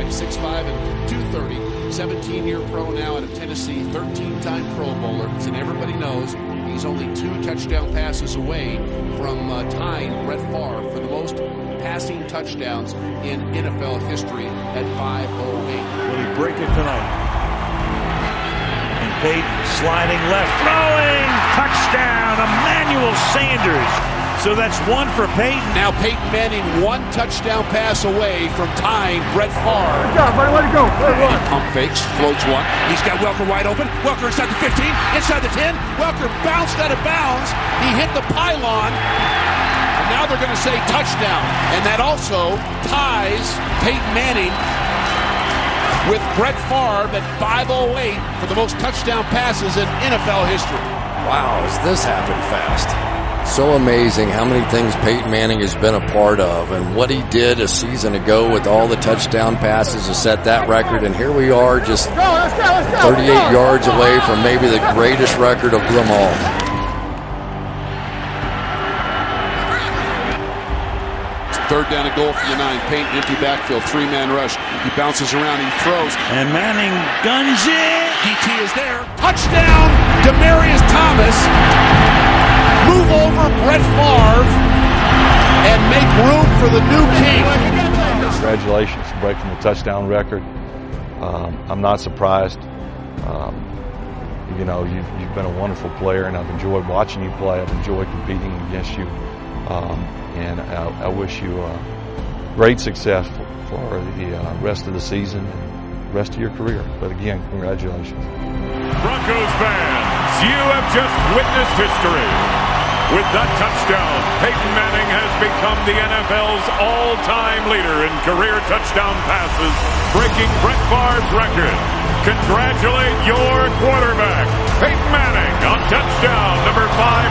6'5", and 230. 17-year pro now out of Tennessee, 13-time Pro Bowler. And everybody knows he's only 2 touchdown passes away from tying Brett Favre for the most passing touchdowns in NFL history at 508. Will he break it tonight? And Peyton sliding left, throwing, touchdown, Emmanuel Sanders. So that's 1 for Peyton. Now Peyton Manning 1 touchdown pass away from tying Brett Favre. Good job, buddy. Let it go. Let it Pump fakes, floats one. He's got Welker wide open. Welker inside the 15, inside the 10. Welker bounced out of bounds. He hit the pylon. And now they're going to say touchdown. And that also ties Peyton Manning with Brett Favre at 508 for the most touchdown passes in NFL history. Wow, has this happened fast? So amazing how many things Peyton Manning has been a part of, and what he did a season ago with all the touchdown passes to set that record. And here we are just 38 yards away from maybe the greatest record of them all. Third down and goal from the 9. Peyton, empty backfield, 3-man rush. He bounces around, he throws. And Manning guns it. DT is there. Touchdown, Demaryius Thomas. Move over Brett Favre and make room for the new king. Congratulations for breaking the touchdown record. I'm not surprised. You know, you've been a wonderful player, and I've enjoyed watching you play. I've enjoyed competing against you. And I wish you great success for the rest of the season and the rest of your career. But again, congratulations. Broncos fans, you have just witnessed history. With that touchdown, Peyton Manning has become the NFL's all-time leader in career touchdown passes, breaking Brett Favre's record. Congratulate your quarterback, Peyton Manning, on touchdown number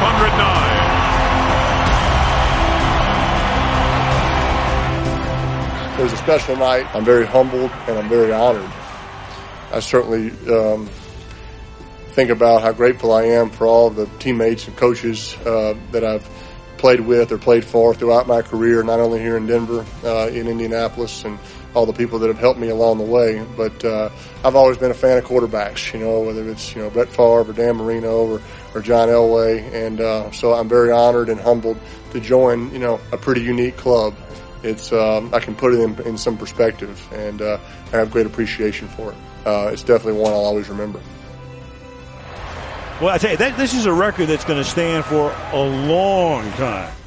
509. It was a special night. I'm very humbled and I'm very honored. I certainly think about how grateful I am for all the teammates and coaches that I've played with or played for throughout my career, not only here in Denver, in Indianapolis, and all the people that have helped me along the way. But I've always been a fan of quarterbacks, you know, whether it's, you know, Brett Favre or Dan Marino or John Elway. And so I'm very honored and humbled to join, you know, a pretty unique club. It's I can put it in some perspective, and I have great appreciation for it. It's definitely one I'll always remember. Well, I tell you, this is a record that's going to stand for a long time.